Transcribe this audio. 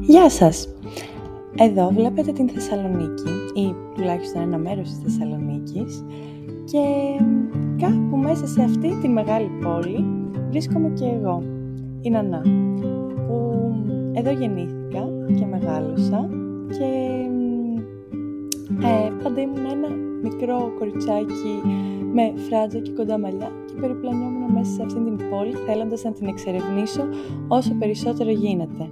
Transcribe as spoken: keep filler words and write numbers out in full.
Γεια σας! Εδώ βλέπετε την Θεσσαλονίκη ή τουλάχιστον ένα μέρος της Θεσσαλονίκης και κάπου μέσα σε αυτή τη μεγάλη πόλη βρίσκομαι και εγώ, η Νανά, που εδώ γεννήθηκα και μεγάλωσα και ε, πάντα ήμουν ένα μικρό κοριτσάκι με φράτζα και κοντά μαλλιά και περιπλανιόμουν μέσα σε αυτή την πόλη θέλοντας να την εξερευνήσω όσο περισσότερο γίνεται.